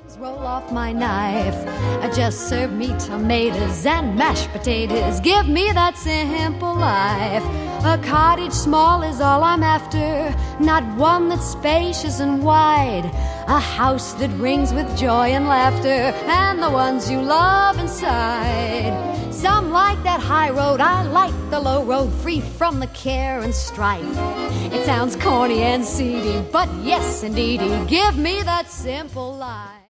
Roll off my knife. Just serve me tomatoes and mashed potatoes. Give me that simple life. A cottage small is all I'm after, not one that's spacious and wide. A house that rings with joy and laughter, and the ones you love inside. Some like that high road, I like the low road, free from the care and strife. It sounds corny and seedy, but yes indeedy, give me that simple life.